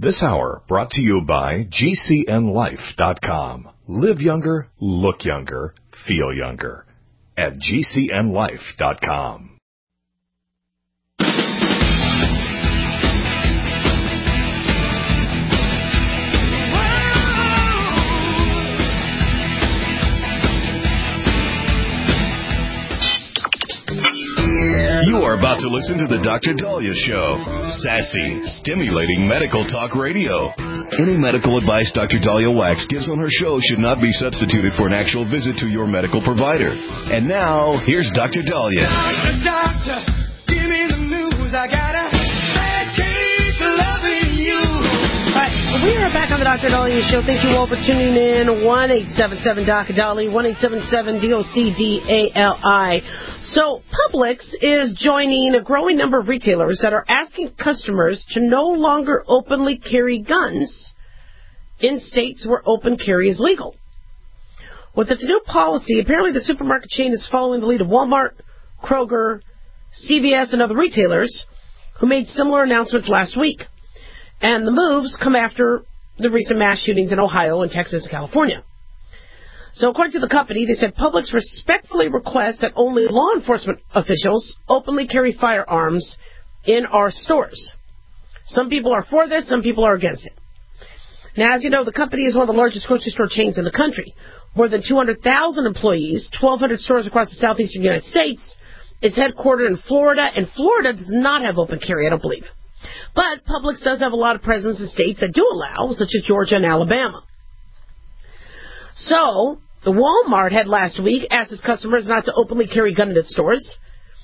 This hour brought to you by GCNLife.com. Live younger, look younger, feel younger at GCNLife.com. You are about to listen to The Dr. Daliah Show. Sassy, stimulating medical talk radio. Any medical advice Dr. Daliah Wax gives on her show should not be substituted for an actual visit to your medical provider. And now, here's Dr. Daliah. Doctor, give me the news. I got a bad case of loving you. All right, we are back on the Dr. Daliah Show. Thank you all for tuning in. 1-877-Dr. 1-877-DOCDALI. So Publix is joining a growing number of retailers that are asking customers to no longer openly carry guns in states where open carry is legal. With its new policy, apparently the supermarket chain is following the lead of Walmart, Kroger, CVS, and other retailers who made similar announcements last week. And the moves come after the recent mass shootings in Ohio and Texas and California. So according to the company, they said Publix respectfully requests that only law enforcement officials openly carry firearms in our stores. Some people are for this, some people are against it. Now, as you know, the company is one of the largest grocery store chains in the country. More than 200,000 employees, 1,200 stores across the southeastern United States. It's headquartered in Florida, and Florida does not have open carry, I don't believe. But Publix does have a lot of presence in states that do allow, such as Georgia and Alabama. So, Walmart had last week asked its customers not to openly carry guns in its stores.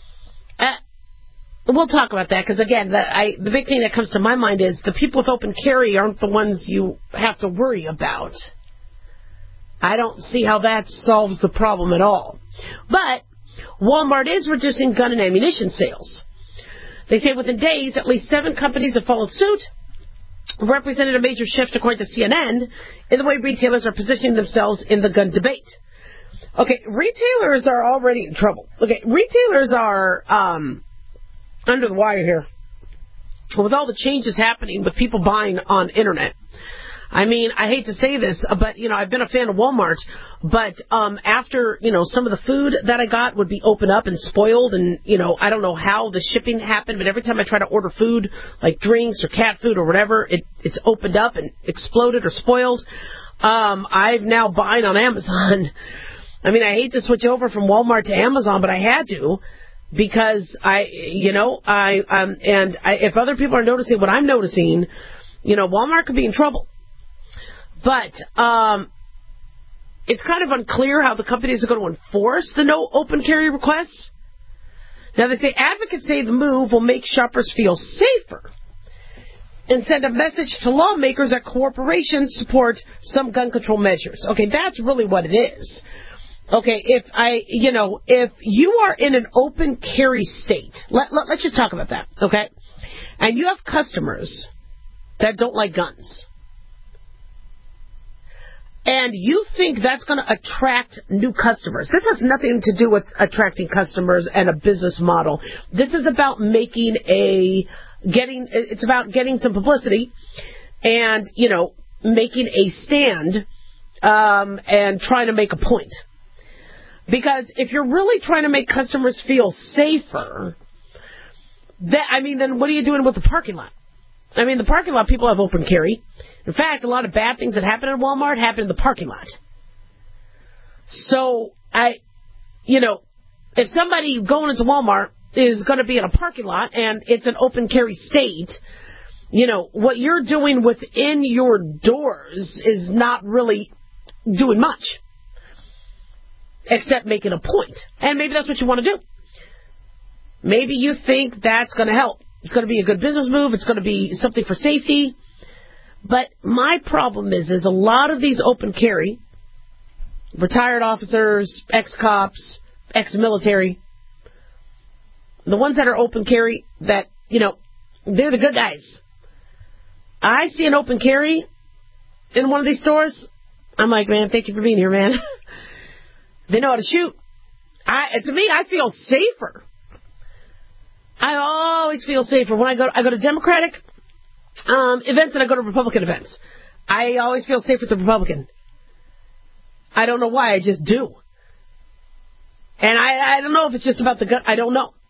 We'll talk about that because, again, the big thing that comes to my mind is the people with open carry aren't the ones you have to worry about. I don't see how that solves the problem at all. But Walmart is reducing gun and ammunition sales. They say within days, at least 7 companies have followed suit, represented a major shift, according to CNN, in the way retailers are positioning themselves in the gun debate. Okay, retailers are already in trouble. Okay, retailers are under the wire here. With all the changes happening with people buying on internet. I mean, I hate to say this, but, I've been a fan of Walmart, but after, some of the food that I got would be opened up and spoiled, and, I don't know how the shipping happened, but every time I try to order food, like drinks or cat food or whatever, it's opened up and exploded or spoiled. I'm now buying on Amazon. I mean, I hate to switch over from Walmart to Amazon, but I had to, because if other people are noticing what I'm noticing, Walmart could be in trouble. But it's kind of unclear how the companies are going to enforce the no open carry requests. Now, they say advocates say the move will make shoppers feel safer and send a message to lawmakers that corporations support some gun control measures. Okay, that's really what it is. Okay, if you are in an open carry state, let's just talk about that, okay? And you have customers that don't like guns. And you think that's going to attract new customers. This has nothing to do with attracting customers and a business model. This is about it's about getting some publicity and, making a stand and trying to make a point. Because if you're really trying to make customers feel safer, then what are you doing with the parking lot? I mean, the parking lot, people have open carry. In fact, a lot of bad things that happen at Walmart happen in the parking lot. So, if somebody going into Walmart is going to be in a parking lot and it's an open carry state, what you're doing within your doors is not really doing much, except making a point. And maybe that's what you want to do. Maybe you think that's going to help. It's going to be a good business move. It's going to be something for safety. But my problem is a lot of these open carry, retired officers, ex-cops, ex-military, the ones that are open carry that, they're the good guys. I see an open carry in one of these stores. I'm like, man, thank you for being here, man. They know how to shoot. To me, I feel safer. I always feel safer when I go to Democratic. events and I go to Republican events. I always feel safe with the Republican. I don't know why, I just do. And I don't know if it's just about the gun. I don't know.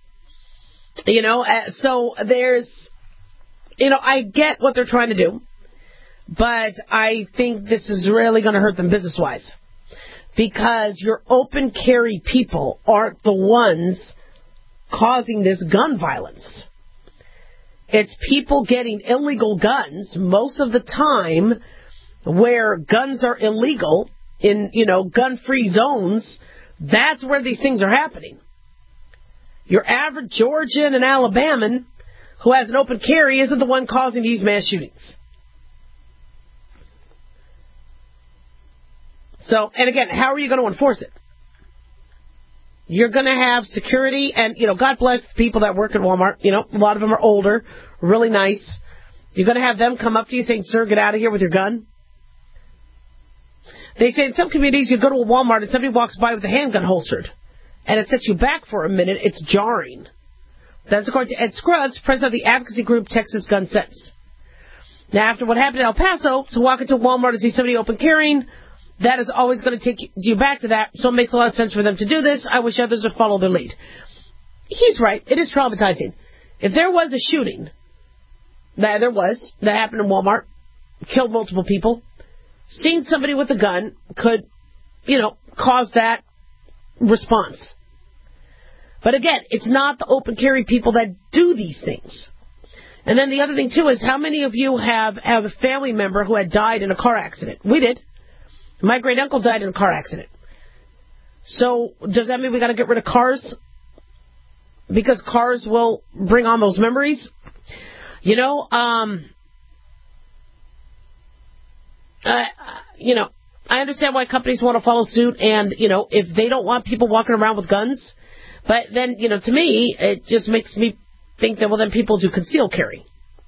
So there's, I get what they're trying to do, but I think this is really going to hurt them business-wise. Because your open carry people aren't the ones causing this gun violence. It's people getting illegal guns most of the time where guns are illegal in, gun-free zones. That's where these things are happening. Your average Georgian and Alabaman who has an open carry isn't the one causing these mass shootings. So, and again, how are you going to enforce it? You're going to have security, and, God bless the people that work at Walmart. A lot of them are older, really nice. You're going to have them come up to you saying, sir, get out of here with your gun. They say in some communities you go to a Walmart and somebody walks by with a handgun holstered, and it sets you back for a minute. It's jarring. That's according to Ed Scruggs, president of the advocacy group Texas Gun Sense. Now, after what happened in El Paso, to walk into Walmart and see somebody open carrying, that is always going to take you back to that, so it makes a lot of sense for them to do this. I wish others would follow their lead. He's right. It is traumatizing. If there was a shooting, that happened in Walmart, killed multiple people, seeing somebody with a gun could, cause that response. But again, it's not the open carry people that do these things. And then the other thing, too, is how many of you have a family member who had died in a car accident? We did. My great-uncle died in a car accident. So does that mean we got to get rid of cars? Because cars will bring on those memories? I understand why companies want to follow suit, and, if they don't want people walking around with guns, but then, to me, it just makes me think that, well, then people do concealed carry.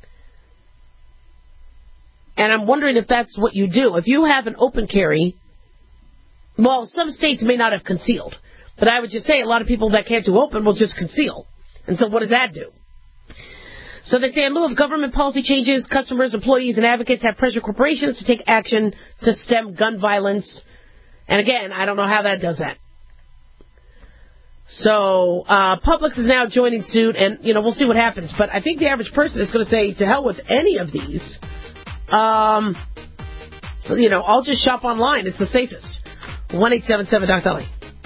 And I'm wondering if that's what you do. If you have an open carry, well, some states may not have concealed, but I would just say a lot of people that can't do open will just conceal. And so what does that do? So they say in lieu of government policy changes, customers, employees, and advocates have pressured corporations to take action to stem gun violence. And again, I don't know how that does that. So Publix is now joining suit, and, we'll see what happens. But I think the average person is going to say, to hell with any of these. I'll just shop online. It's the safest. 1-877-DOC-DOLLY.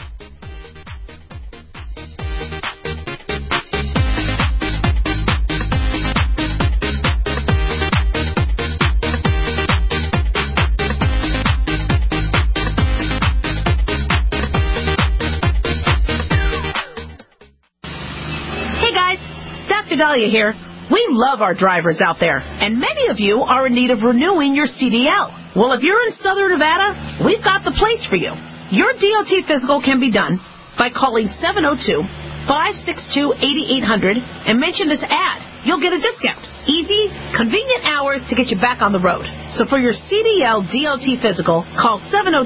Dahlia here. We love our drivers out there, and many of you are in need of renewing your CDL. Well, if you're in Southern Nevada, we've got the place for you. Your DOT physical can be done by calling 702-562-8800 and mention this ad. You'll get a discount. Easy, convenient hours to get you back on the road. So for your CDL DOT physical, call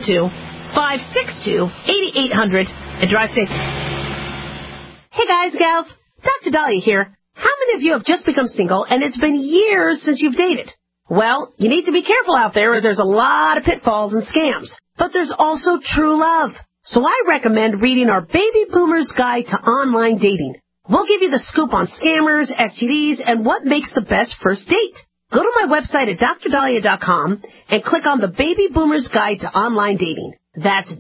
702-562-8800 and drive safe. Hey guys, gals, Dr. Dahlia here. How many of you have just become single and it's been years since you've dated? Well, you need to be careful out there as there's a lot of pitfalls and scams. But there's also true love. So I recommend reading our Baby Boomer's Guide to Online Dating. We'll give you the scoop on scammers, STDs, and what makes the best first date. Go to my website at drdahlia.com and click on the Baby Boomer's Guide to Online Dating. That's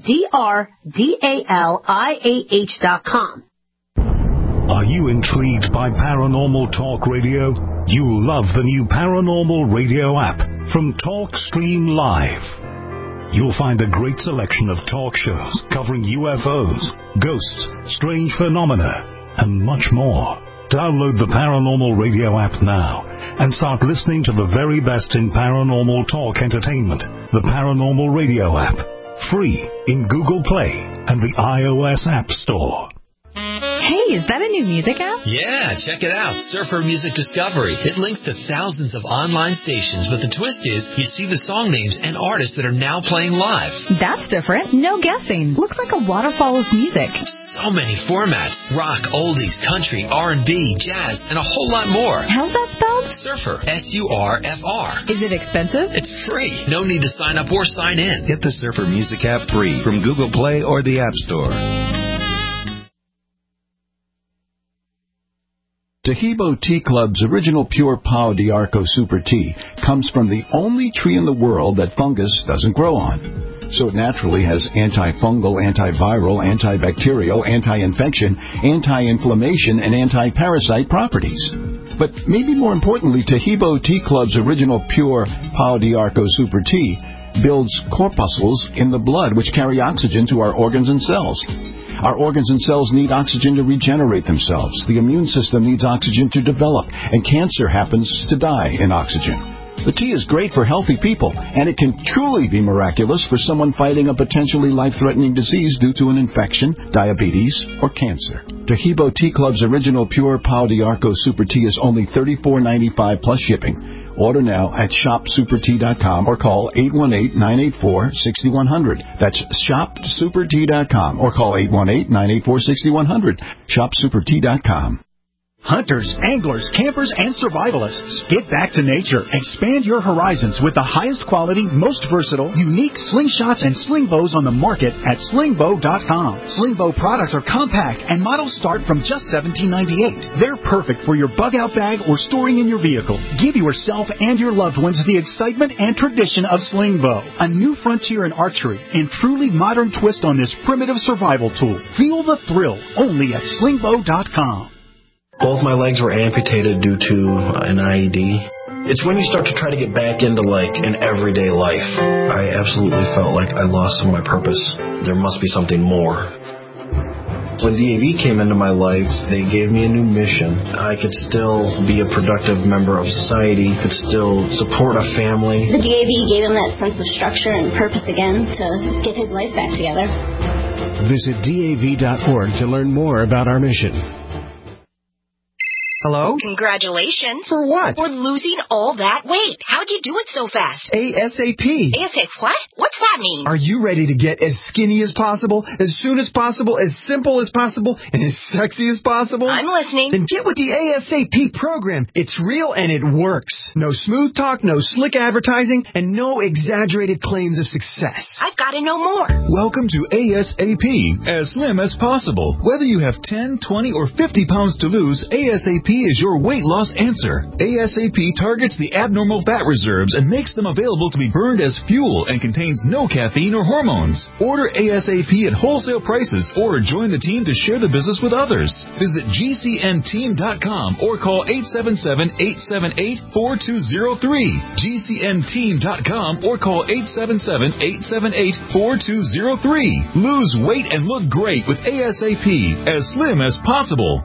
DRDALIAH.com. Are you intrigued by Paranormal Talk Radio? You'll love the new Paranormal Radio app from TalkStream Live. You'll find a great selection of talk shows covering UFOs, ghosts, strange phenomena, and much more. Download the Paranormal Radio app now and start listening to the very best in paranormal talk entertainment. The Paranormal Radio app, free in Google Play and the iOS App Store. Hey, is that a new music app? Yeah, check it out. Surfer Music Discovery. It links to thousands of online stations, but the twist is you see the song names and artists that are now playing live. That's different. No guessing. Looks like a waterfall of music. So many formats. Rock, oldies, country, R&B, jazz, and a whole lot more. How's that spelled? Surfer. S-U-R-F-R. Is it expensive? It's free. No need to sign up or sign in. Get the Surfer Music app free from Google Play or the App Store. Tahibo Tea Club's original pure Pau d'Arco Super Tea comes from the only tree in the world that fungus doesn't grow on. So it naturally has antifungal, antiviral, antibacterial, anti-infection, anti-inflammation, and anti-parasite properties. But maybe more importantly, Tahibo Tea Club's original pure Pau d'Arco Super Tea builds corpuscles in the blood which carry oxygen to our organs and cells. Our organs and cells need oxygen to regenerate themselves. The immune system needs oxygen to develop, and cancer happens to die in oxygen. The tea is great for healthy people, and it can truly be miraculous for someone fighting a potentially life-threatening disease due to an infection, diabetes, or cancer. Tahibo Tea Club's original pure Pau d'Arco Super Tea is only $34.95 plus shipping. Order now at shopsupertea.com or call 818-984-6100. That's shopsupertea.com or call 818-984-6100. Shopsupertea.com. Hunters, anglers, campers, and survivalists, get back to nature. Expand your horizons with the highest quality, most versatile, unique slingshots and sling bows on the market at slingbow.com. Slingbow products are compact and models start from just $17.98. They're perfect for your bug-out bag or storing in your vehicle. Give yourself and your loved ones the excitement and tradition of Slingbow, a new frontier in archery and truly modern twist on this primitive survival tool. Feel the thrill only at slingbow.com. Both my legs were amputated due to an IED. It's when you start to try to get back into, an everyday life. I absolutely felt like I lost some of my purpose. There must be something more. When DAV came into my life, they gave me a new mission. I could still be a productive member of society, could still support a family. The DAV gave him that sense of structure and purpose again to get his life back together. Visit DAV.org to learn more about our mission. Hello? Congratulations. For what? For losing all that weight. How'd you do it so fast? ASAP. ASAP what? What's that mean? Are you ready to get as skinny as possible, as soon as possible, as simple as possible, and as sexy as possible? I'm listening. Then get with the ASAP program. It's real and it works. No smooth talk, no slick advertising, and no exaggerated claims of success. I've got to know more. Welcome to ASAP, as slim as possible. Whether you have 10, 20, or 50 pounds to lose, ASAP is your weight loss answer. ASAP targets the abnormal fat reserves and makes them available to be burned as fuel and contains no caffeine or hormones. Order ASAP at wholesale prices or join the team to share the business with others. Visit GCNteam.com or call 877-878-4203. GCNteam.com or call 877-878-4203. Lose weight and look great with ASAP, as slim as possible.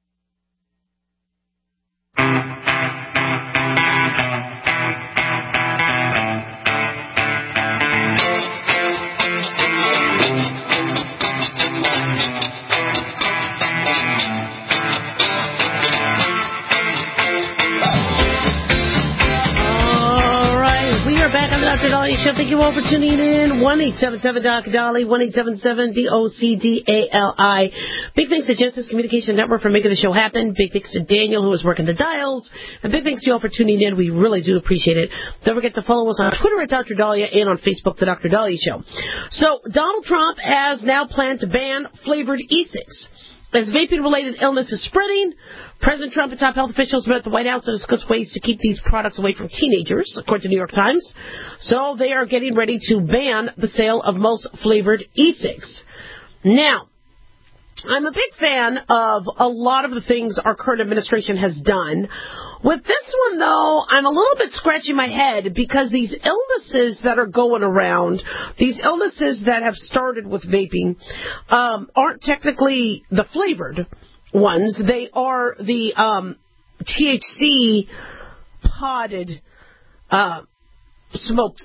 Dr. Dahlia Show. Thank you all for tuning in. 1-877-Dr. 1-877-DOCDALI. Big thanks to Genesis Communication Network for making the show happen. Big thanks to Daniel, who is working the dials. And big thanks to you all for tuning in. We really do appreciate it. Don't forget to follow us on Twitter at Dr. Dahlia and on Facebook, The Dr. Dahlia Show. So, Donald Trump has now planned to ban flavored e-cigs. As vaping-related illness is spreading, President Trump and top health officials met at the White House to discuss ways to keep these products away from teenagers, according to New York Times. So they are getting ready to ban the sale of most flavored e-cigs. Now, I'm a big fan of a lot of the things our current administration has done. With this one, though, I'm a little bit scratching my head because these illnesses that are going around, these illnesses that have started with vaping, aren't technically the flavored ones. They are the THC podded smoked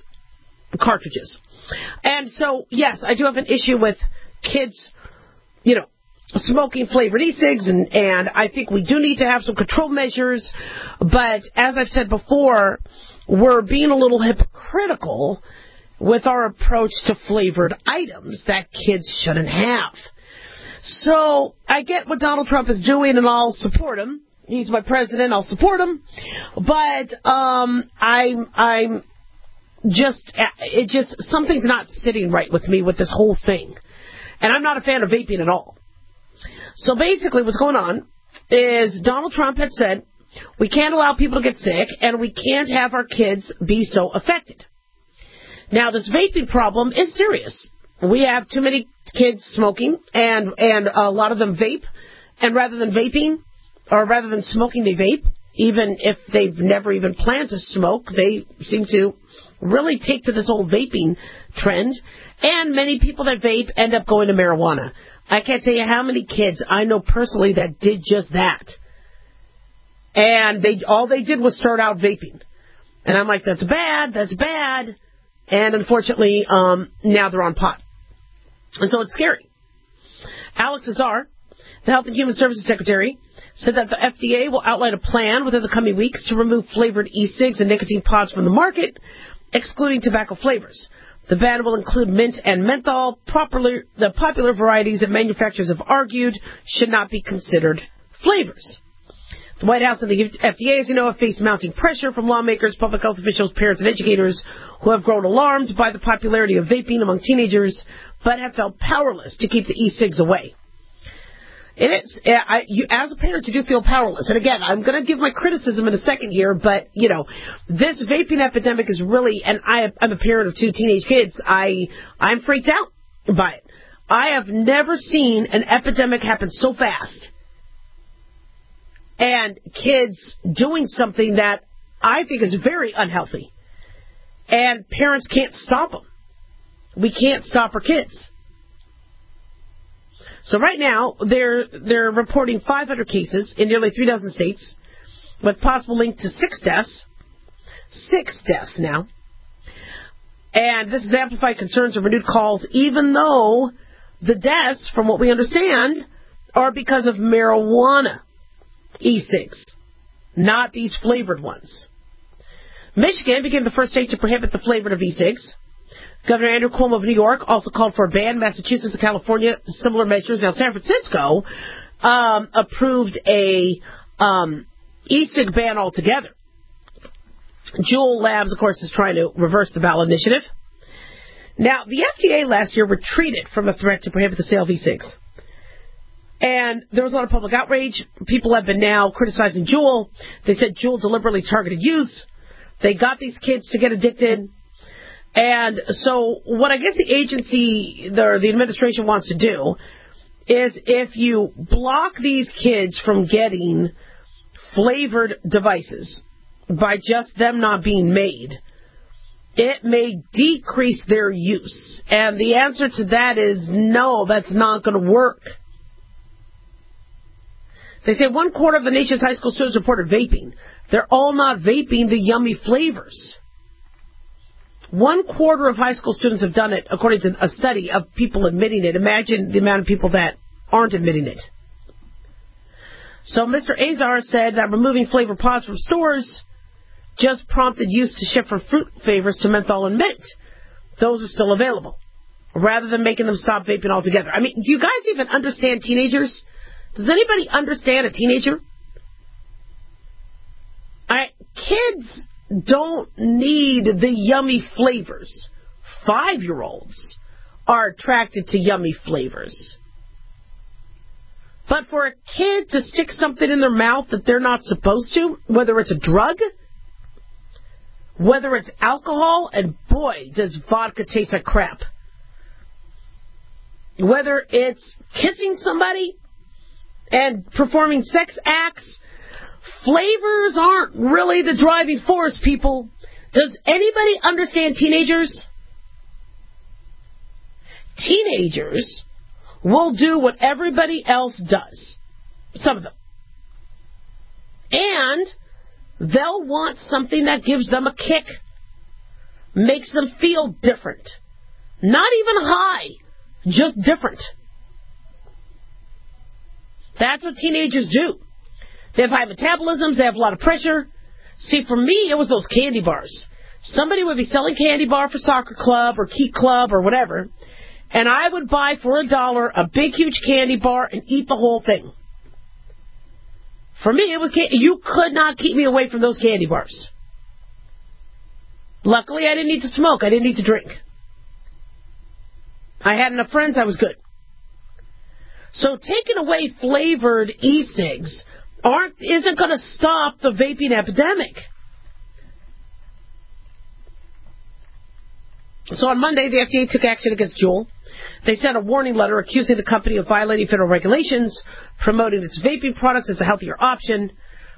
cartridges. And so, yes, I do have an issue with kids, smoking flavored e-cigs, and I think we do need to have some control measures. But as I've said before, we're being a little hypocritical with our approach to flavored items that kids shouldn't have. So I get what Donald Trump is doing, and I'll support him. He's my president. I'll support him. But I'm just something's not sitting right with me with this whole thing. And I'm not a fan of vaping at all. So basically what's going on is Donald Trump had said we can't allow people to get sick and we can't have our kids be so affected. Now, this vaping problem is serious. We have too many kids smoking, and a lot of them vape. And rather than vaping, or rather than smoking, they vape. Even if they've never even planned to smoke, they seem to really take to this whole vaping trend. And many people that vape end up going to marijuana. I can't tell you how many kids I know personally that did just that. And all they did was start out vaping. And I'm like, that's bad. And unfortunately, now they're on pot. And so it's scary. Alex Azar, the Health and Human Services Secretary, said that the FDA will outline a plan within the coming weeks to remove flavored e-cigs and nicotine pods from the market, excluding tobacco flavors. The ban will include mint and menthol, the popular varieties that manufacturers have argued should not be considered flavors. The White House and the FDA, as you know, have faced mounting pressure from lawmakers, public health officials, parents, and educators who have grown alarmed by the popularity of vaping among teenagers, but have felt powerless to keep the e-cigs away. As a parent, you do feel powerless. And again, I'm going to give my criticism in a second here, but, this vaping epidemic is really, and I'm a parent of 2 teenage kids, I'm freaked out by it. I have never seen an epidemic happen so fast. And kids doing something that I think is very unhealthy. And parents can't stop them. We can't stop our kids. So right now, they're reporting 500 cases in nearly 3 dozen states, with possible link to 6 deaths. 6 deaths now. And this has amplified concerns and renewed calls, even though the deaths, from what we understand, are because of marijuana e-cigs, not these flavored ones. Michigan became the first state to prohibit the flavored of e-cigs. Governor Andrew Cuomo of New York also called for a ban. Massachusetts and California, similar measures. Now, San Francisco approved a e-cig ban altogether. Juul Labs, of course, is trying to reverse the ballot initiative. Now, the FDA last year retreated from a threat to prohibit the sale of e-cigs. And there was a lot of public outrage. People have been now criticizing Juul. They said Juul deliberately targeted youth. They got these kids to get addicted. And so what I guess the agency, the administration wants to do is if you block these kids from getting flavored devices by just them not being made, it may decrease their use. And the answer to that is no, that's not going to work. They say 1/4 of the nation's high school students reported vaping. They're all not vaping the yummy flavors. 1/4 of high school students have done it, according to a study of people admitting it. Imagine the amount of people that aren't admitting it. So Mr. Azar said that removing flavor pods from stores just prompted youth to shift from fruit flavors to menthol and mint. Those are still available, rather than making them stop vaping altogether. I mean, do you guys even understand teenagers? Does anybody understand a teenager? Kids don't need the yummy flavors. 5-year-olds are attracted to yummy flavors. But for a kid to stick something in their mouth that they're not supposed to, whether it's a drug, whether it's alcohol, and boy, does vodka taste like crap. Whether it's kissing somebody and performing sex acts, flavors aren't really the driving force, people. Does anybody understand teenagers? Teenagers will do what everybody else does. Some of them. And they'll want something that gives them a kick. Makes them feel different. Not even high. Just different. That's what teenagers do. They have high metabolisms. They have a lot of pressure. See, for me, it was those candy bars. Somebody would be selling candy bar for soccer club or key club or whatever, and I would buy for $1 a big, huge candy bar and eat the whole thing. For me, it was you could not keep me away from those candy bars. Luckily, I didn't need to smoke. I didn't need to drink. I had enough friends. I was good. So taking away flavored e-cigs isn't going to stop the vaping epidemic. So on Monday, the FDA took action against Juul. They sent a warning letter accusing the company of violating federal regulations, promoting its vaping products as a healthier option.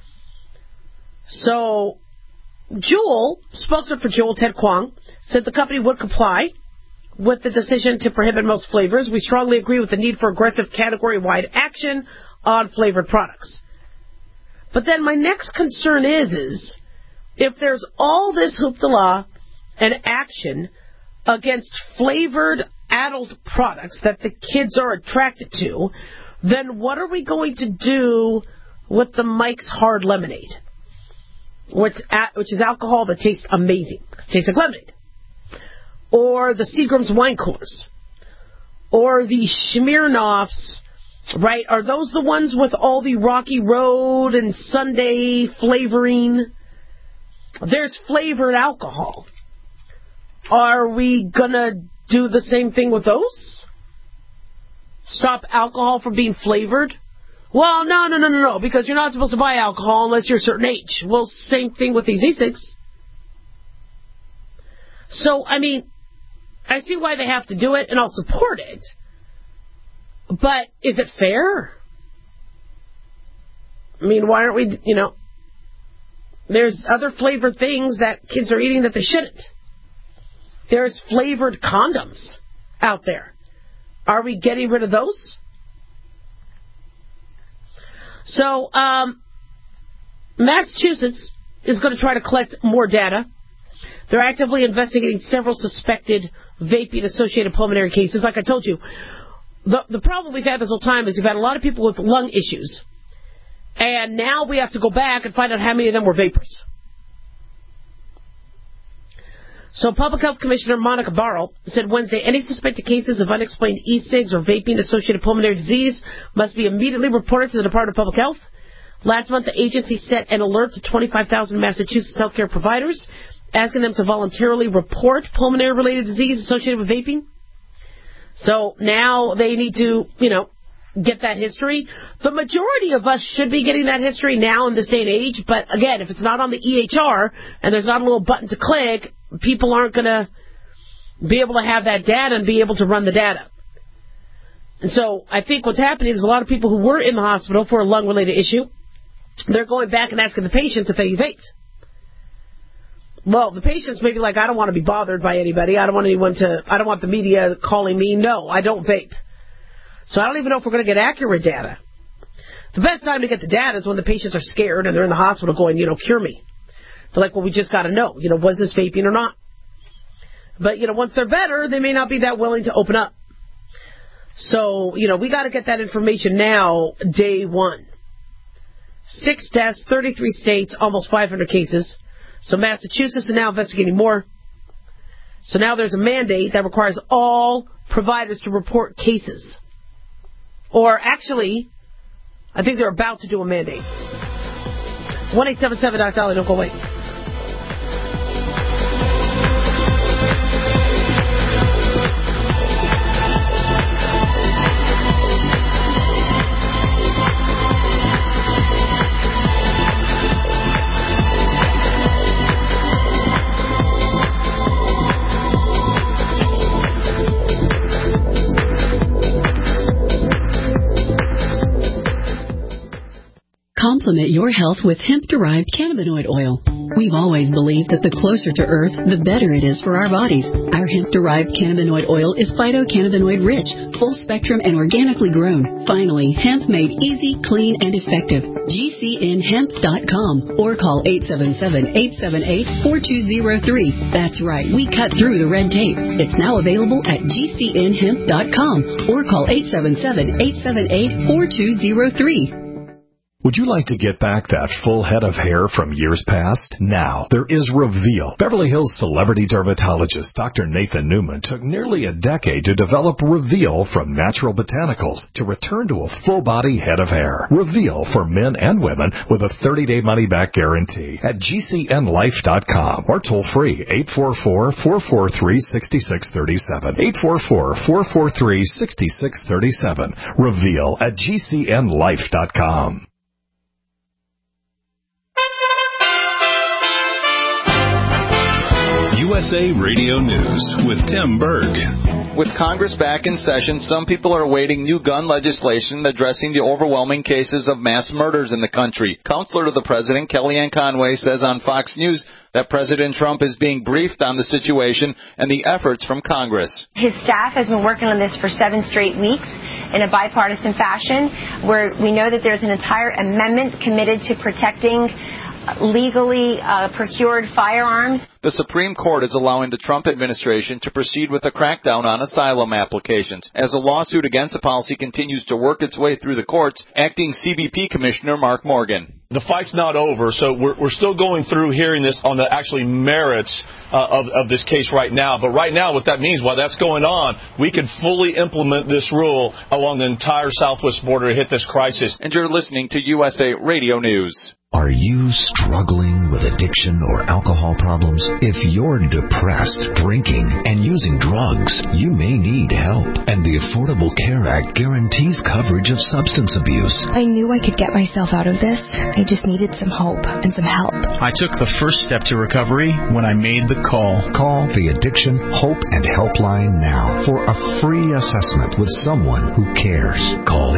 So Juul, spokesman for Juul, Ted Kwong, said the company would comply with the decision to prohibit most flavors. We strongly agree with the need for aggressive category-wide action on flavored products. But then my next concern is if there's all this hoopla and action against flavored adult products that the kids are attracted to, then what are we going to do with the Mike's Hard Lemonade, which is alcohol that tastes amazing? It tastes like lemonade. Or the Seagram's wine coolers. Or the Smirnoffs, right? Are those the ones with all the Rocky Road and Sunday flavoring? There's flavored alcohol. Are we going to do the same thing with those? Stop alcohol from being flavored? Well, no, because you're not supposed to buy alcohol unless you're a certain age. Well, same thing with these e-cigs. So, I mean, I see why they have to do it, and I'll support it. But is it fair? I mean, why aren't we, there's other flavored things that kids are eating that they shouldn't. There's flavored condoms out there. Are we getting rid of those? So, Massachusetts is going to try to collect more data. They're actively investigating several suspected vaping-associated pulmonary cases. Like I told you, the problem we've had this whole time is we've had a lot of people with lung issues. And now we have to go back and find out how many of them were vapors. So Public Health Commissioner Monica Barrow said Wednesday, any suspected cases of unexplained e-cigs or vaping-associated pulmonary disease must be immediately reported to the Department of Public Health. Last month, the agency sent an alert to 25,000 Massachusetts healthcare providers, asking them to voluntarily report pulmonary-related disease associated with vaping. So now they need to, get that history. The majority of us should be getting that history now in this day and age, but again, if it's not on the EHR and there's not a little button to click, people aren't going to be able to have that data and be able to run the data. And so I think what's happening is a lot of people who were in the hospital for a lung-related issue, they're going back and asking the patients if they vaped. Well, the patients may be like, I don't want to be bothered by anybody. I don't want the media calling me. No, I don't vape. So I don't even know if we're going to get accurate data. The best time to get the data is when the patients are scared and they're in the hospital going, cure me. They're like, well, we just got to know, was this vaping or not? But, once they're better, they may not be that willing to open up. So, we got to get that information now, day one. 6 deaths, 33 states, almost 500 cases. So Massachusetts is now investigating more. So now there's a mandate that requires all providers to report cases. Or actually, I think they're about to do a mandate. 1-877-DOC-DOLLY, don't go away. Complement your health with hemp-derived cannabinoid oil. We've always believed that the closer to Earth, the better it is for our bodies. Our hemp-derived cannabinoid oil is phytocannabinoid-rich, full-spectrum, and organically grown. Finally, hemp made easy, clean, and effective. GCNhemp.com or call 877-878-4203. That's right, we cut through the red tape. It's now available at GCNhemp.com or call 877-878-4203. Would you like to get back that full head of hair from years past? Now, there is Reveal. Beverly Hills celebrity dermatologist Dr. Nathan Newman took nearly a decade to develop Reveal from natural botanicals to return to a full-body head of hair. Reveal for men and women with a 30-day money-back guarantee at GCNlife.com or toll free 844-443-6637. 844-443-6637. Reveal at GCNlife.com. USA Radio News with Tim Berg. With Congress back in session, some people are awaiting new gun legislation addressing the overwhelming cases of mass murders in the country. Counselor to the president, Kellyanne Conway, says on Fox News that President Trump is being briefed on the situation and the efforts from Congress. His staff has been working on this for 7 straight weeks in a bipartisan fashion, where we know that there's an entire amendment committed to protecting legally procured firearms. The Supreme Court is allowing the Trump administration to proceed with a crackdown on asylum applications. As a lawsuit against the policy continues to work its way through the courts, acting CBP Commissioner Mark Morgan. The fight's not over, so we're still going through hearing this on the actually merits of this case right now. But right now, what that means, while that's going on, we could fully implement this rule along the entire southwest border to hit this crisis. And you're listening to USA Radio News. Are you struggling with addiction or alcohol problems? If you're depressed, drinking, and using drugs, you may need help. And the Affordable Care Act guarantees coverage of substance abuse. I knew I could get myself out of this. I just needed some hope and some help. I took the first step to recovery when I made the call. Call the Addiction Hope and Helpline now for a free assessment with someone who cares. Call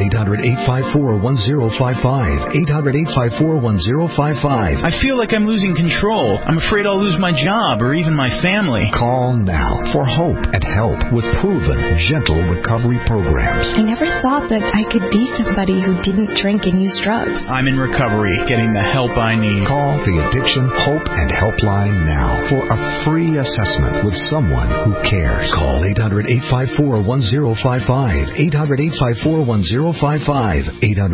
800-854-1055. 800-854-1055. I feel like I'm losing control. I'm afraid I'll lose my job or even my family. Call now for hope and help with proven, gentle recovery programs. I never thought that I could be somebody who didn't drink and use drugs. I'm in recovery, getting the help I need. Call the Addiction Hope and Helpline now for a free assessment with someone who cares. Call 800-854-1055. 800-854-1055.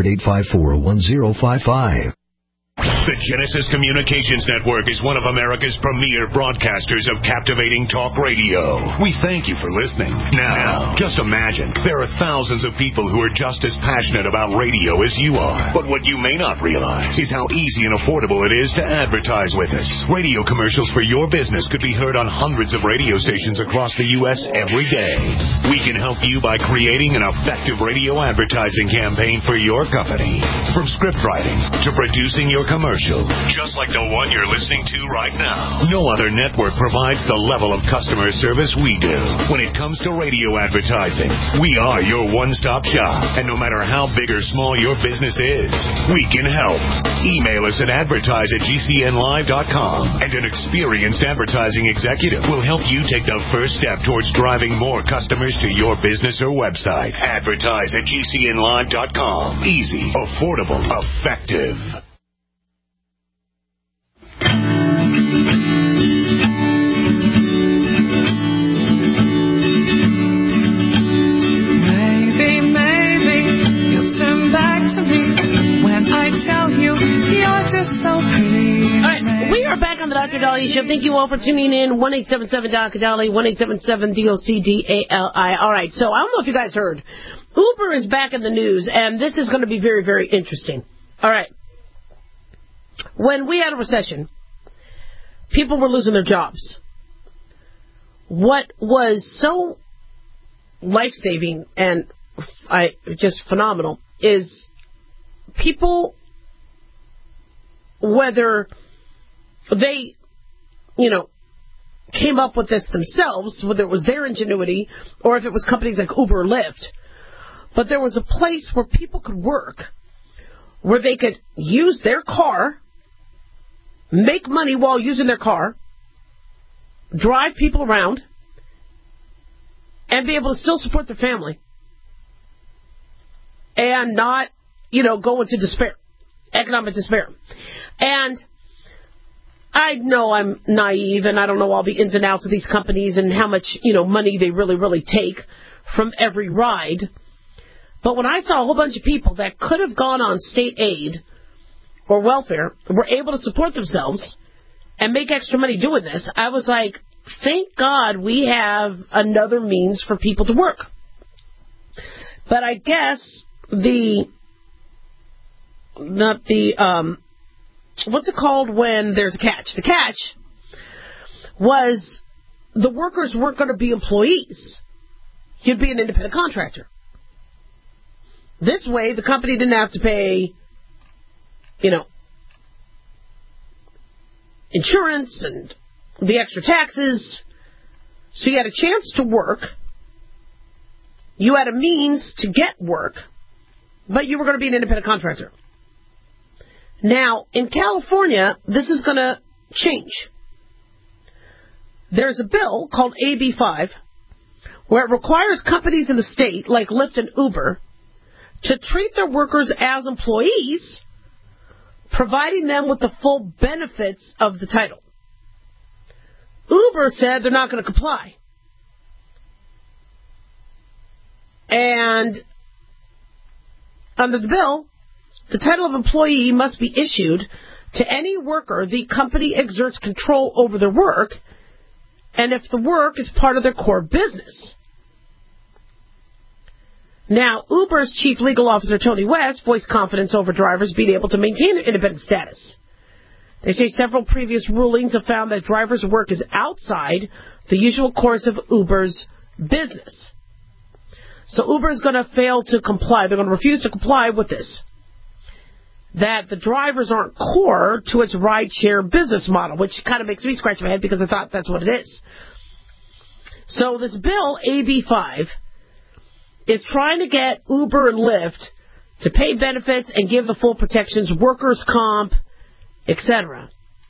800-854-1055. The Genesis Communications Network is one of America's premier broadcasters of captivating talk radio. We thank you for listening. Now, just imagine, there are thousands of people who are just as passionate about radio as you are. But what you may not realize is how easy and affordable it is to advertise with us. Radio commercials for your business could be heard on hundreds of radio stations across the U.S. every day. We can help you by creating an effective radio advertising campaign for your company. From script writing to producing your commercial, just like the one you're listening to right now. No other network provides the level of customer service we do. When it comes to radio advertising, we are your one-stop shop. And no matter how big or small your business is, we can help. Email us at advertise@gcnlive.com, and an experienced advertising executive will help you take the first step towards driving more customers to your business or website. Advertise@gcnlive.com. Easy, affordable, effective. Maybe you'll turn back to me when I tell you you're just so pretty. All right, we are back on the Dr. Dahlia Show. Thank you all for tuning in. 1-877-DOC-DALI, 1-877-DOC-DALI. All right, so I don't know if you guys heard. Uber is back in the news, and this is going to be very, very interesting. All right. When we had a recession, people were losing their jobs. What was so life-saving and just phenomenal is people, whether they, came up with this themselves, whether it was their ingenuity or if it was companies like Uber or Lyft, but there was a place where people could work, where they could use their car make money while using their car, drive people around, and be able to still support their family and not, go into despair, economic despair. And I know I'm naive and I don't know all the ins and outs of these companies and how much, money they really, really take from every ride. But when I saw a whole bunch of people that could have gone on state aid or welfare were able to support themselves and make extra money doing this, I was like, thank God we have another means for people to work. But I guess what's it called when there's a catch? The catch was the workers weren't going to be employees. You'd be an independent contractor. This way, the company didn't have to pay, insurance and the extra taxes. So you had a chance to work. You had a means to get work, but you were going to be an independent contractor. Now, in California, this is going to change. There's a bill called AB 5 where it requires companies in the state, like Lyft and Uber, to treat their workers as employees, providing them with the full benefits of the title. Uber said they're not going to comply. And under the bill, the title of employee must be issued to any worker the company exerts control over their work, and if the work is part of their core business. Now, Uber's chief legal officer, Tony West, voiced confidence over drivers being able to maintain their independent status. They say several previous rulings have found that drivers' work is outside the usual course of Uber's business. So Uber is going to fail to comply. They're going to refuse to comply with this. That the drivers aren't core to its rideshare business model, which kind of makes me scratch my head because I thought that's what it is. So this bill, AB 5, is trying to get Uber and Lyft to pay benefits and give the full protections, workers' comp, etc.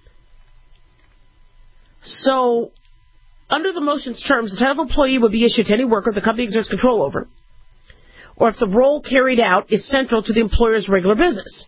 So, under the motion's terms, the title of employee would be issued to any worker the company exerts control over, or if the role carried out is central to the employer's regular business.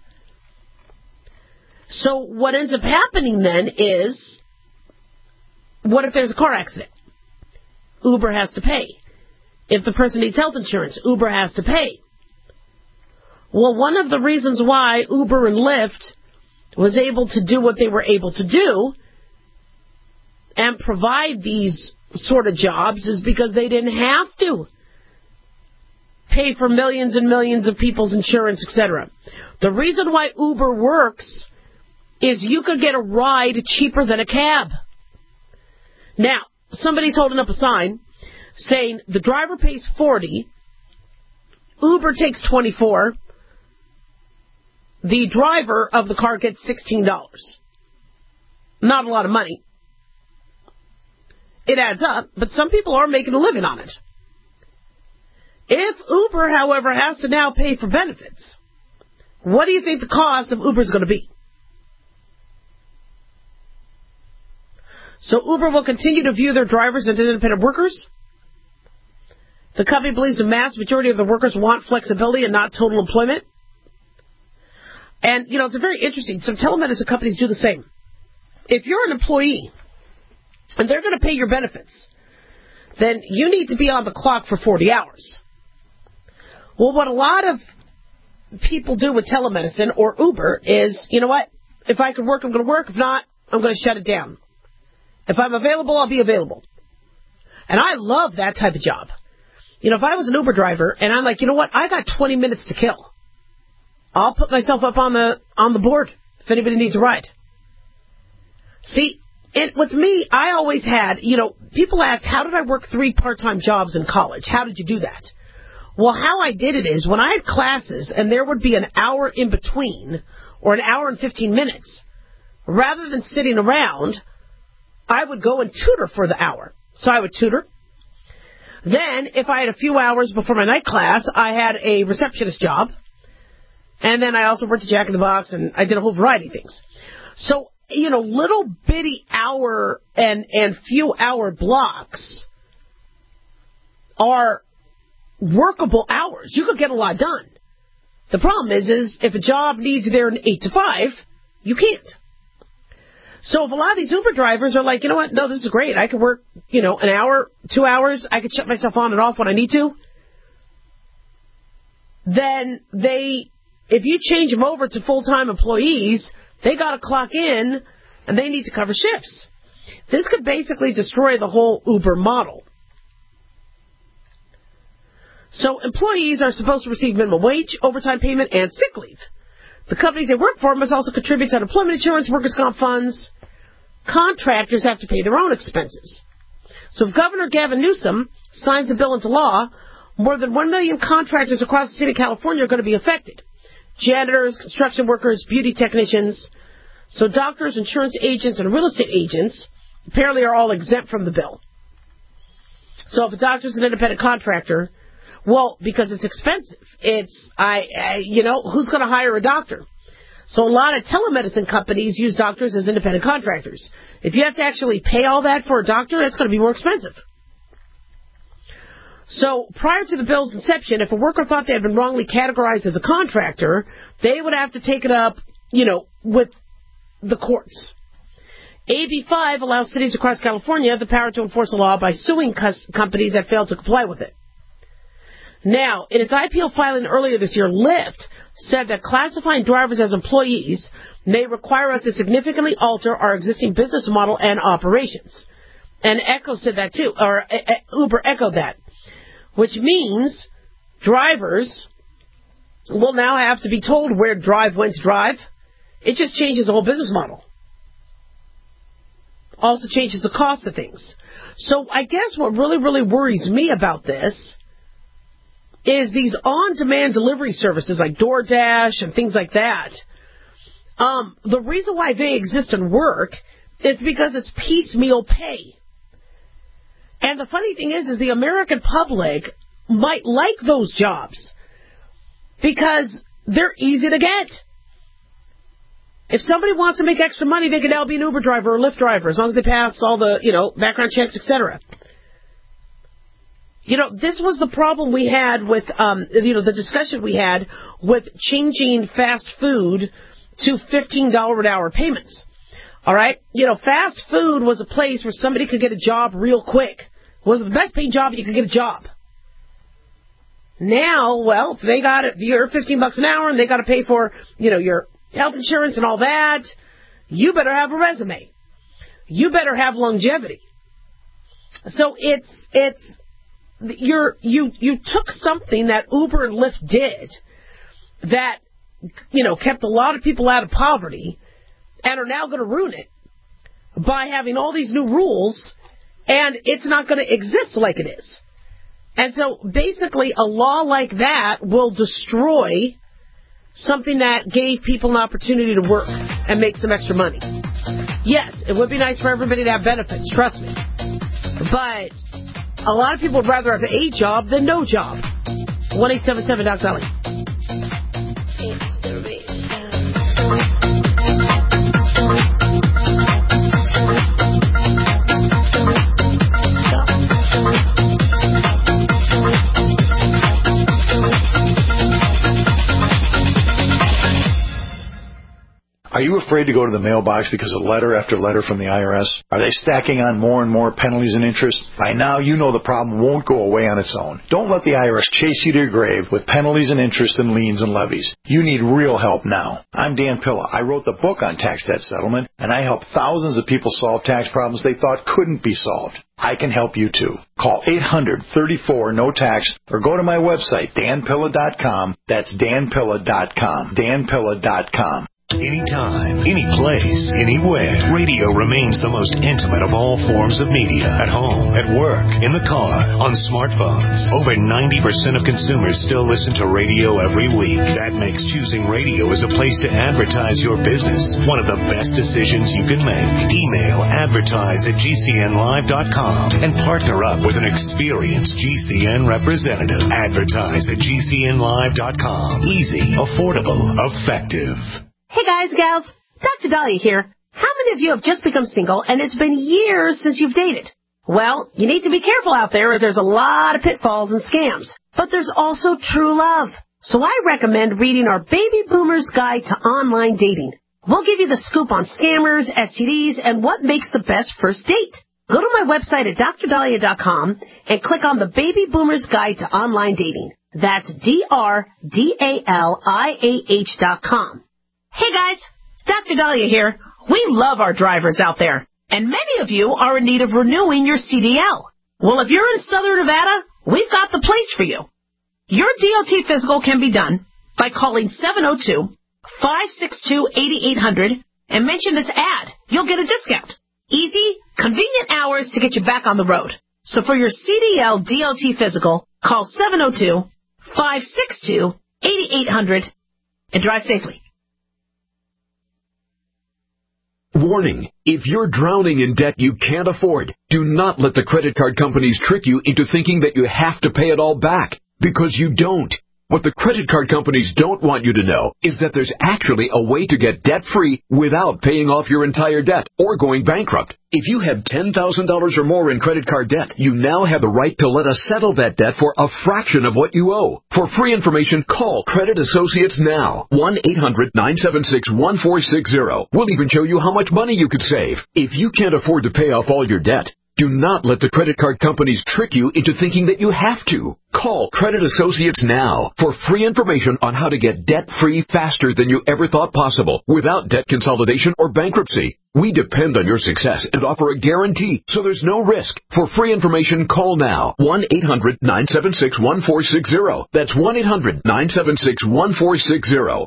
So what ends up happening then is, what if there's a car accident? Uber has to pay. If the person needs health insurance, Uber has to pay. Well, one of the reasons why Uber and Lyft was able to do what they were able to do and provide these sort of jobs is because they didn't have to pay for millions and millions of people's insurance, etc. The reason why Uber works is you could get a ride cheaper than a cab. Now, somebody's holding up a sign saying the driver pays $40, Uber takes $24, the driver of the car gets $16. Not a lot of money. It adds up, but some people are making a living on it. If Uber, however, has to now pay for benefits, what do you think the cost of Uber is going to be? So Uber will continue to view their drivers as independent workers. The company believes the vast majority of the workers want flexibility and not total employment. And, it's very interesting. Some telemedicine companies do the same. If you're an employee and they're going to pay your benefits, then you need to be on the clock for 40 hours. Well, what a lot of people do with telemedicine or Uber is, you know what? If I can work, I'm going to work. If not, I'm going to shut it down. If I'm available, I'll be available. And I love that type of job. If I was an Uber driver and I'm like, you know what? I got 20 minutes to kill. I'll put myself up on the board if anybody needs a ride. See, and with me, I always had, people ask, how did I work 3 part-time jobs in college? How did you do that? Well, how I did it is when I had classes and there would be an hour in between or an hour and 15 minutes, rather than sitting around, I would go and tutor for the hour. So I would tutor. Then, if I had a few hours before my night class, I had a receptionist job. And then I also worked at Jack in the Box, and I did a whole variety of things. So little bitty hour and few hour blocks are workable hours. You could get a lot done. The problem is if a job needs you there in 8 to 5, you can't. So if a lot of these Uber drivers are like, you know what, no, this is great. I could work, an hour, 2 hours. I could shut myself on and off when I need to. Then if you change them over to full-time employees, they got to clock in and they need to cover shifts. This could basically destroy the whole Uber model. So employees are supposed to receive minimum wage, overtime payment, and sick leave. The companies they work for must also contribute to unemployment insurance, workers' comp funds. Contractors have to pay their own expenses. So if Governor Gavin Newsom signs the bill into law, more than 1 million contractors across the state of California are going to be affected. Janitors, construction workers, beauty technicians. So doctors, insurance agents, and real estate agents apparently are all exempt from the bill. So if a doctor's an independent contractor, well, because it's expensive. Who's going to hire a doctor? So a lot of telemedicine companies use doctors as independent contractors. If you have to actually pay all that for a doctor, that's going to be more expensive. So prior to the bill's inception, if a worker thought they had been wrongly categorized as a contractor, they would have to take it up, with the courts. AB 5 allows cities across California the power to enforce a law by suing companies that fail to comply with it. Now, in its IPO filing earlier this year, Lyft said that classifying drivers as employees may require us to significantly alter our existing business model and operations. And Echo said that too, or Uber echoed that, which means drivers will now have to be told where to drive, when to drive. It just changes the whole business model. Also changes the cost of things. So I guess what really, really worries me about this is these on-demand delivery services like DoorDash and things like that. The reason why they exist and work is because it's piecemeal pay. And the funny thing is the American public might like those jobs because they're easy to get. If somebody wants to make extra money, they can now be an Uber driver or Lyft driver as long as they pass all the, background checks, etc. This was the problem we had with, the discussion we had with changing fast food to $15 an hour payments. All right? Fast food was a place where somebody could get a job real quick. It wasn't the best paying job, but you could get a job. Now, well, if you're $15 an hour and they got to pay for, your health insurance and all that, you better have a resume. You better have longevity. So you took something that Uber and Lyft did that, kept a lot of people out of poverty and are now going to ruin it by having all these new rules, and it's not going to exist like it is. And so basically a law like that will destroy something that gave people an opportunity to work and make some extra money. Yes, it would be nice for everybody to have benefits, trust me. But a lot of people would rather have a job than no job. 1-877-DOC-SALLY. Are you afraid to go to the mailbox because of letter after letter from the IRS? Are they stacking on more and more penalties and interest? By now, you know the problem won't go away on its own. Don't let the IRS chase you to your grave with penalties and interest and liens and levies. You need real help now. I'm Dan Pilla. I wrote the book on tax debt settlement, and I help thousands of people solve tax problems they thought couldn't be solved. I can help you too. Call 800-34-NO-TAX or go to my website, danpilla.com. That's danpilla.com. danpilla.com. Anytime, any place, anywhere. Radio remains the most intimate of all forms of media. At home, at work, in the car, on smartphones. Over 90% of consumers still listen to radio every week. That makes choosing radio as a place to advertise your business one of the best decisions you can make. Email advertise@gcnlive.com and partner up with an experienced GCN representative. Advertise@gcnlive.com. Easy, affordable, effective. Hey guys, gals, Dr. Dahlia here. How of you have just become single, and it's been years since you've dated. Well, you need to be careful out there, as there's a lot of pitfalls and scams. But there's also true love. So I recommend reading our Baby Boomer's Guide to Online Dating. We'll give you the scoop on scammers, STDs, and what makes the best first date. Go to my website at drdahlia.com and click on the Baby Boomer's Guide to Online Dating. That's DRDALIAH.com. Hey guys, Dr. Dahlia here. We love our drivers out there, and many of you are in need of renewing your CDL. Well, if you're in Southern Nevada, we've got the place for you. Your DOT physical can be done by calling 702-562-8800 and mention this ad. You'll get a discount. Easy, convenient hours to get you back on the road. So for your CDL DOT physical, call 702-562-8800 and drive safely. Warning, if you're drowning in debt you can't afford, do not let the credit card companies trick you into thinking that you have to pay it all back, because you don't. What the credit card companies don't want you to know is that there's actually a way to get debt-free without paying off your entire debt or going bankrupt. If you have $10,000 or more in credit card debt, you now have the right to let us settle that debt for a fraction of what you owe. For free information, call Credit Associates now. 1-800-976-1460. We'll even show you how much money you could save. If you can't afford to pay off all your debt, do not let the credit card companies trick you into thinking that you have to. Call Credit Associates now for free information on how to get debt-free faster than you ever thought possible without debt consolidation or bankruptcy. We depend on your success and offer a guarantee, so there's no risk. For free information, call now. 1-800-976-1460. That's 1-800-976-1460.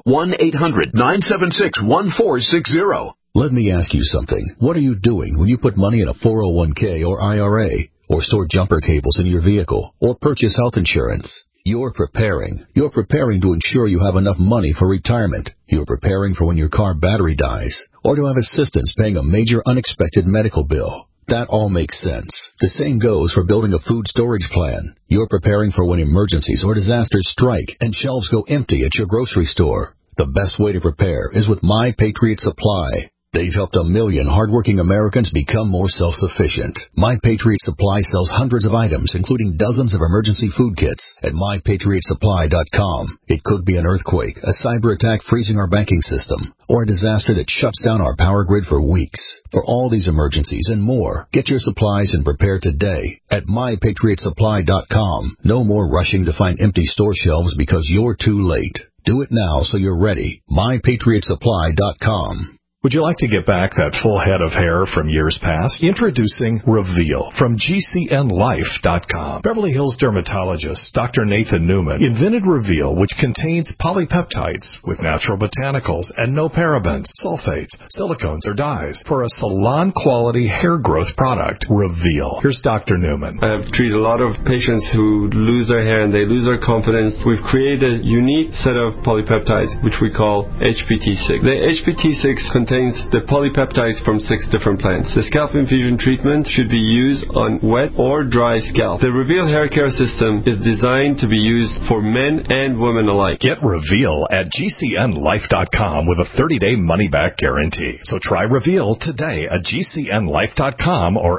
1-800-976-1460. Let me ask you something. What are you doing when you put money in a 401k or IRA, or store jumper cables in your vehicle, or purchase health insurance? You're preparing. You're preparing to ensure you have enough money for retirement. You're preparing for when your car battery dies, or to have assistance paying a major unexpected medical bill. That all makes sense. The same goes for building a food storage plan. You're preparing for when emergencies or disasters strike and shelves go empty at your grocery store. The best way to prepare is with My Patriot Supply. They've helped 1 million hardworking Americans become more self-sufficient. My Patriot Supply sells hundreds of items, including dozens of emergency food kits, at MyPatriotSupply.com. It could be an earthquake, a cyber attack freezing our banking system, or a disaster that shuts down our power grid for weeks. For all these emergencies and more, get your supplies and prepare today at MyPatriotSupply.com. No more rushing to find empty store shelves because you're too late. Do it now so you're ready. MyPatriotSupply.com. Would you like to get back that full head of hair from years past? Introducing Reveal from GCNLife.com. Beverly Hills dermatologist Dr. Nathan Newman invented Reveal, which contains polypeptides with natural botanicals and no parabens, sulfates, silicones, or dyes for a salon-quality hair growth product. Reveal. Here's Dr. Newman. I've treated a lot of patients who lose their hair and they lose their confidence. We've created a unique set of polypeptides, which we call HPT6. The HPT6 contains the polypeptides from 6 different plants. The scalp infusion treatment should be used on wet or dry scalp. The Reveal hair care system is designed to be used for men and women alike. Get Reveal at GCNLife.com with a 30-day money-back guarantee. So try Reveal today at GCNLife.com or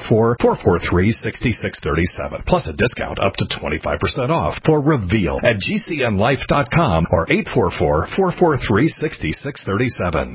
844-443-6637. Plus a discount up to 25% off for Reveal at GCNLife.com or 844-443-6637.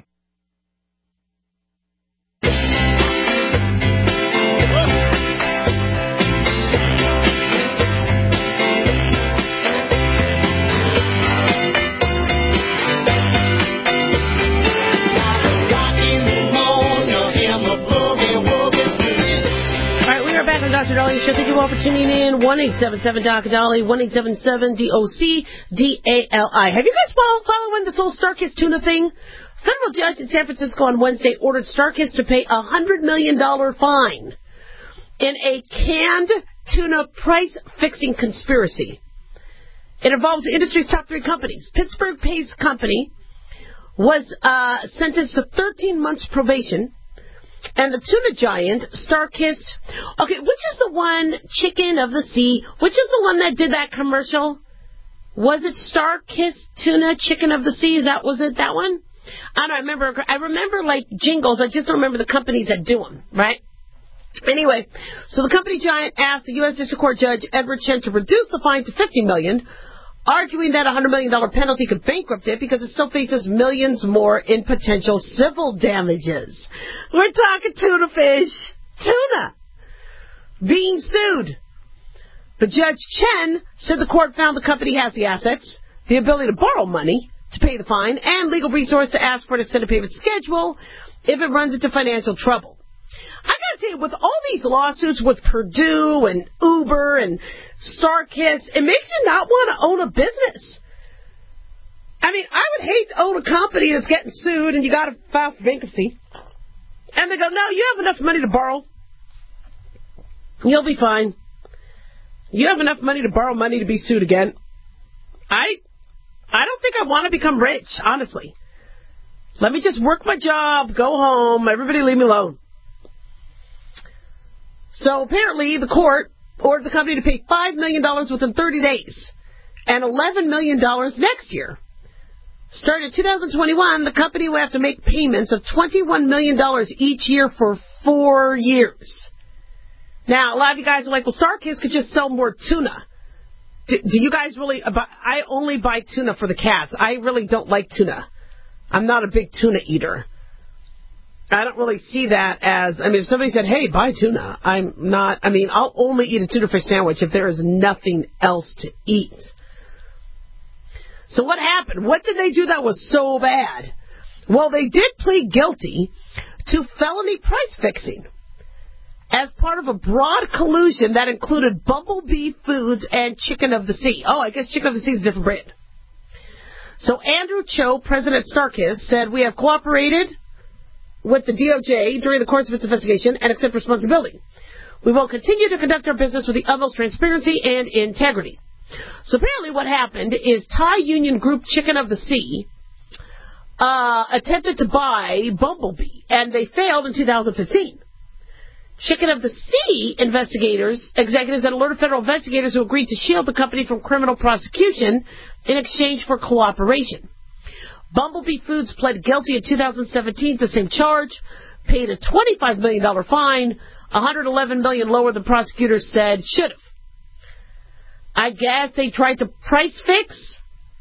Dr. Dahlia Show. Thank you all for tuning in. 1-877-Dr. 1-877-DOC-DALI. Have you guys following this whole StarKist tuna thing? Federal judge in San Francisco on Wednesday ordered StarKist to pay a $100 million fine in a canned tuna price-fixing conspiracy. It involves the industry's top 3 companies. Pittsburgh-based company was sentenced to 13 months probation. And the tuna giant, StarKist. Okay, which is the one, Chicken of the Sea? Which is the one that did that commercial? Was it StarKist Tuna, Chicken of the Sea? Was it that one? I don't remember. I remember, like, jingles. I just don't remember the companies that do them, right? Anyway, so the company giant asked the U.S. District Court Judge Edward Chen to reduce the fine to $50 million, arguing that a $100 million penalty could bankrupt it because it still faces millions more in potential civil damages. We're talking tuna fish. Tuna. Being sued. But Judge Chen said the court found the company has the assets, the ability to borrow money to pay the fine, and legal resource to ask for an extended payment schedule if it runs into financial trouble. I gotta tell you, with all these lawsuits with Purdue and Uber and StarKist, it makes you not want to own a business. I mean, I would hate to own a company that's getting sued and you gotta file for bankruptcy. And they go, no, you have enough money to borrow. You'll be fine. You have enough money to borrow money to be sued again. I don't think I want to become rich, honestly. Let me just work my job, go home, everybody leave me alone. So apparently the court ordered the company to pay $5 million within 30 days and $11 million next year. Starting in 2021, the company will have to make payments of $21 million each year for 4 years. Now, a lot of you guys are like, well, StarKist could just sell more tuna. Do you guys really... I only buy tuna for the cats. I really don't like tuna. I'm not a big tuna eater. I don't really see that as... I mean, if somebody said, hey, buy tuna, I'm not... I mean, I'll only eat a tuna fish sandwich if there is nothing else to eat. So what happened? What did they do that was so bad? Well, they did plead guilty to felony price fixing as part of a broad collusion that included Bumblebee Foods and Chicken of the Sea. Oh, I guess Chicken of the Sea is a different brand. So Andrew Cho, president of StarKist, said, we have cooperated with the DOJ during the course of its investigation and accept responsibility. We will continue to conduct our business with the utmost transparency and integrity. So apparently what happened is Thai Union Group Chicken of the Sea attempted to buy Bumblebee, and they failed in 2015. Chicken of the Sea executives had alerted federal investigators who agreed to shield the company from criminal prosecution in exchange for cooperation. Bumblebee Foods pled guilty in 2017 to the same charge, paid a $25 million fine, $111 million lower than prosecutors said should have. I guess they tried to price fix.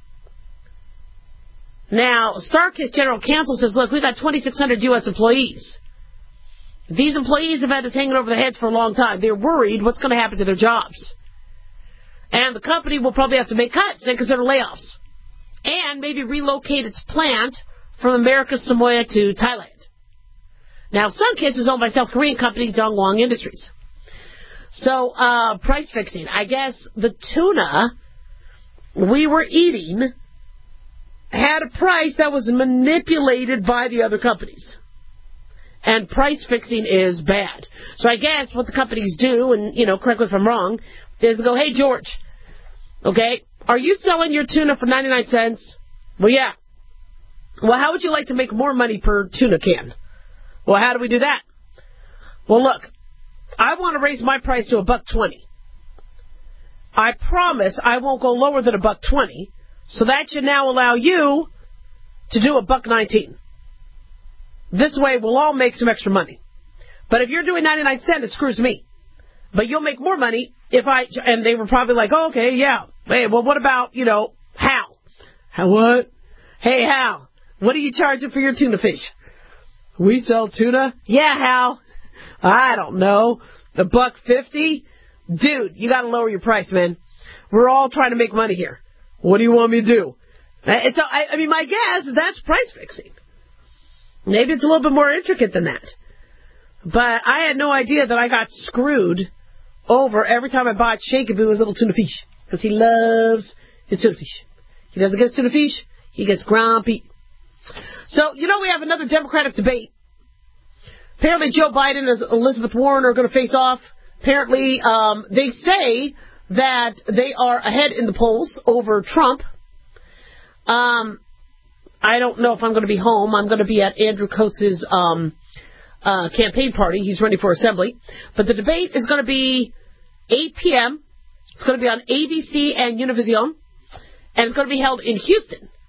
Now, StarKist general counsel says, look, we've got 2,600 U.S. employees. These employees have had this hanging over their heads for a long time. They're worried what's going to happen to their jobs. And the company will probably have to make cuts and consider layoffs. And maybe relocate its plant from America's Samoa to Thailand. Now, SunKist is owned by South Korean company Dongwon Industries. So, price fixing. I guess the tuna we were eating had a price that was manipulated by the other companies. And price fixing is bad. So I guess what the companies do, and, correct me if I'm wrong, is go, hey, George, okay, are you selling your tuna for 99 cents? Well, yeah. Well, how would you like to make more money per tuna can? Well, how do we do that? Well, look, I want to raise my price to $1.20. I promise I won't go lower than $1.20, so that should now allow you to do $1.19. This way, we'll all make some extra money. But if you're doing 99 cents, it screws me. But you'll make more money if I... And they were probably like, oh, okay, yeah. Hey, well, what about, Hal? How what? Hey, Hal, what are you charging for your tuna fish? We sell tuna? Yeah, Hal. I don't know. $1.50? Dude, you got to lower your price, man. We're all trying to make money here. What do you want me to do? I mean, my guess is that's price fixing. Maybe it's a little bit more intricate than that. But I had no idea that I got screwed over every time I bought Shakaboo his little tuna fish. Because he loves his tuna fish. He doesn't get tuna fish, he gets grumpy. So, we have another Democratic debate. Apparently Joe Biden and Elizabeth Warren are going to face off. Apparently, they say that they are ahead in the polls over Trump. I don't know if I'm going to be home. I'm going to be at Andrew Coates' campaign party. He's running for assembly. But the debate is going to be 8 p.m. It's going to be on ABC and Univision. And it's going to be held in Houston,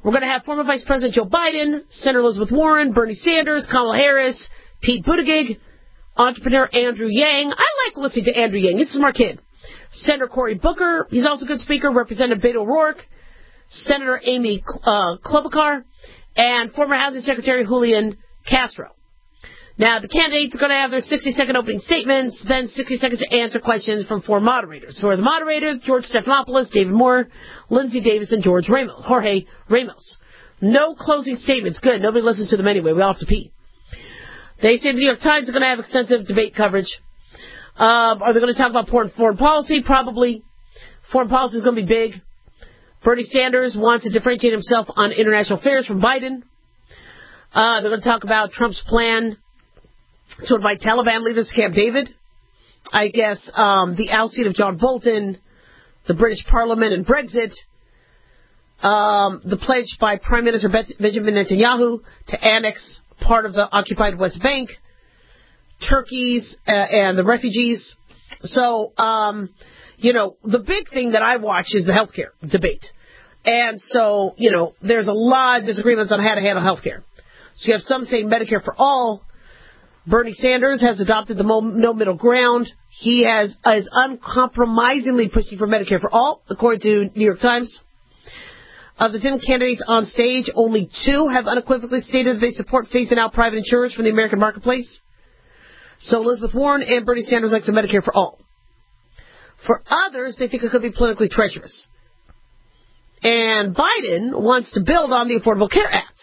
We're going to have former Vice President Joe Biden, Senator Elizabeth Warren, Bernie Sanders, Kamala Harris, Pete Buttigieg, entrepreneur Andrew Yang. I like listening to Andrew Yang. He's a smart kid. Senator Cory Booker. He's also a good speaker. Representative Beto O'Rourke. Senator Amy Klobuchar. And former Housing Secretary Julian Castro. Now, the candidates are going to have their 60-second opening statements, then 60 seconds to answer questions from 4 moderators. Who are the moderators? George Stephanopoulos, David Moore, Lindsey Davis, and Jorge Ramos. No closing statements. Good. Nobody listens to them anyway. We all have to pee. They say the New York Times is going to have extensive debate coverage. Are they going to talk about foreign policy? Probably. Foreign policy is going to be big. Bernie Sanders wants to differentiate himself on international affairs from Biden. They're going to talk about Trump's plan to invite Taliban leaders to Camp David. I guess the ousting of John Bolton, the British Parliament and Brexit, the pledge by Prime Minister Benjamin Netanyahu to annex part of the occupied West Bank, Turkey's and the refugees. So, the big thing that I watch is the healthcare debate. And so, there's a lot of disagreements on how to handle healthcare. So you have some saying Medicare for all. Bernie Sanders has adopted the no middle ground. He is uncompromisingly pushing for Medicare for all, according to New York Times. Of the 10 candidates on stage, only 2 have unequivocally stated that they support phasing out private insurers from the American marketplace. So Elizabeth Warren and Bernie Sanders like some Medicare for all. For others, they think it could be politically treacherous. And Biden wants to build on the Affordable Care Act.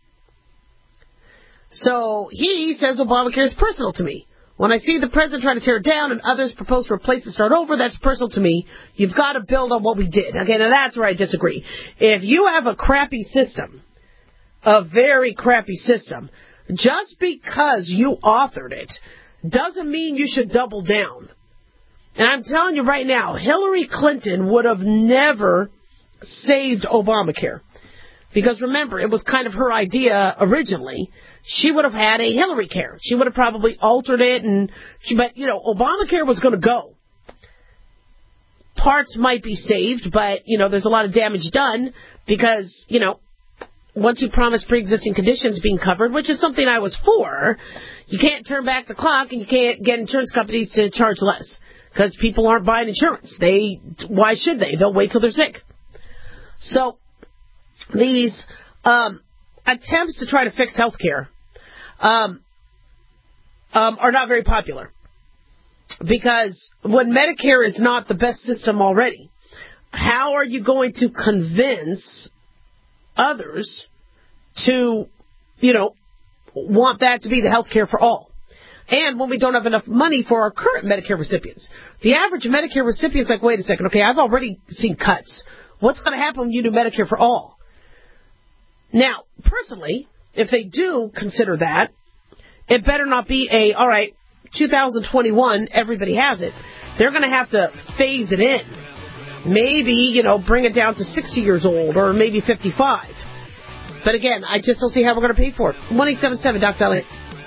So he says Obamacare is personal to me. When I see the president trying to tear it down and others propose to replace and start over, that's personal to me. You've got to build on what we did. Okay, now that's where I disagree. If you have a crappy system, a very crappy system, just because you authored it doesn't mean you should double down. And I'm telling you right now, Hillary Clinton would have never saved Obamacare. Because remember, it was kind of her idea originally. She would have had a Hillary Care. She would have probably altered it, but Obamacare was going to go. Parts might be saved, but, there's a lot of damage done because, once you promise pre-existing conditions being covered, which is something I was for, you can't turn back the clock and you can't get insurance companies to charge less because people aren't buying insurance. Why should they? They'll wait till they're sick. So, these attempts to try to fix health care are not very popular. Because when Medicare is not the best system already, how are you going to convince others to, want that to be the health care for all? And when we don't have enough money for our current Medicare recipients. The average Medicare recipient's like, wait a second, okay, I've already seen cuts. What's going to happen when you do Medicare for all? Now, personally, if they do consider that, it better not be all right, 2021, everybody has it. They're going to have to phase it in. Maybe, bring it down to 60 years old or maybe 55. But again, I just don't see how we're going to pay for it. 1-877 Dr. Elliott.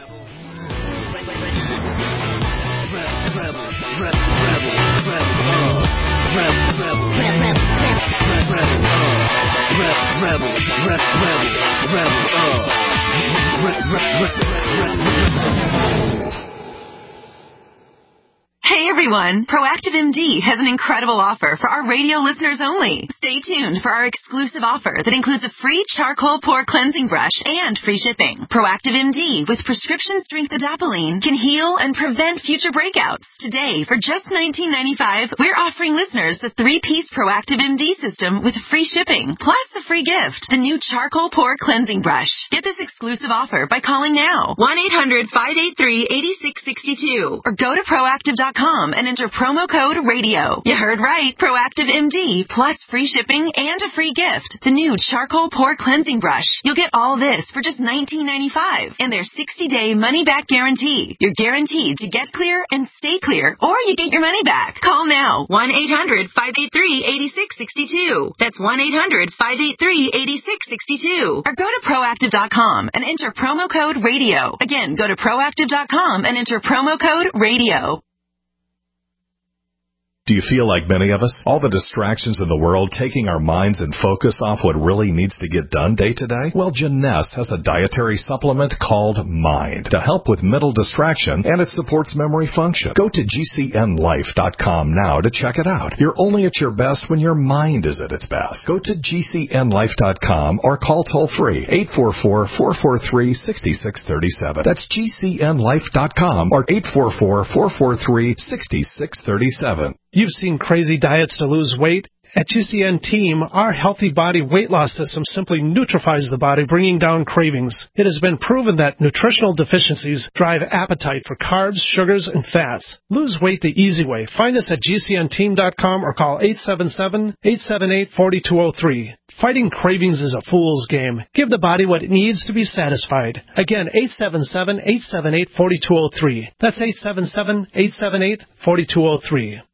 Hey everyone, Proactive MD has an incredible offer for our radio listeners only. Stay tuned for our exclusive offer that includes a free charcoal pore cleansing brush and free shipping. Proactive MD with prescription strength adapalene can heal and prevent future breakouts. Today, for just $19.95, we're offering listeners the 3-piece Proactive MD system with free shipping, plus a free gift, the new charcoal pore cleansing brush. Get this exclusive offer by calling now, 1-800-583-8662, or go to proactive.com and enter promo code RADIO. You heard right. Proactive MD plus free shipping and a free gift. The new charcoal pore cleansing brush. You'll get all this for just $19.95 and their 60-day money-back guarantee. You're guaranteed to get clear and stay clear, or you get your money back. Call now. 1-800-583-8662. That's 1-800-583-8662. Or go to proactive.com and enter promo code RADIO. Again, go to proactive.com and enter promo code RADIO. Do you feel like many of us? All the distractions in the world taking our minds and focus off what really needs to get done day to day? Well, Jeunesse has a dietary supplement called Mind to help with mental distraction, and it supports memory function. Go to GCNlife.com now to check it out. You're only at your best when your mind is at its best. Go to GCNlife.com or call toll-free 844-443-6637. That's GCNlife.com or 844-443-6637. You've seen crazy diets to lose weight. At GCN Team, our healthy body weight loss system simply neutralizes the body, bringing down cravings. It has been proven that nutritional deficiencies drive appetite for carbs, sugars, and fats. Lose weight the easy way. Find us at GCNteam.com or call 877-878-4203. Fighting cravings is a fool's game. Give the body what it needs to be satisfied. Again, 877-878-4203. That's 877-878-4203.